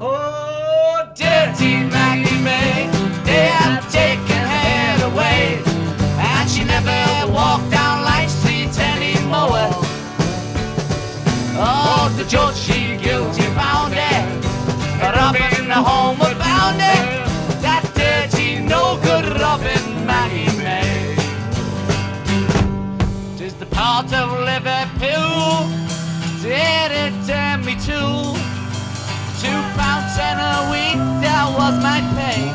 Oh, dirty Maggie May, they have taken her away, and she never walked down Light Street anymore. Oh, the judge, she guilty found her, robbing the homeward bound her, that dirty, no good Robin Maggie May. 'Tis the part of Liverpool, did it turn me to £2 a week, that was my pay.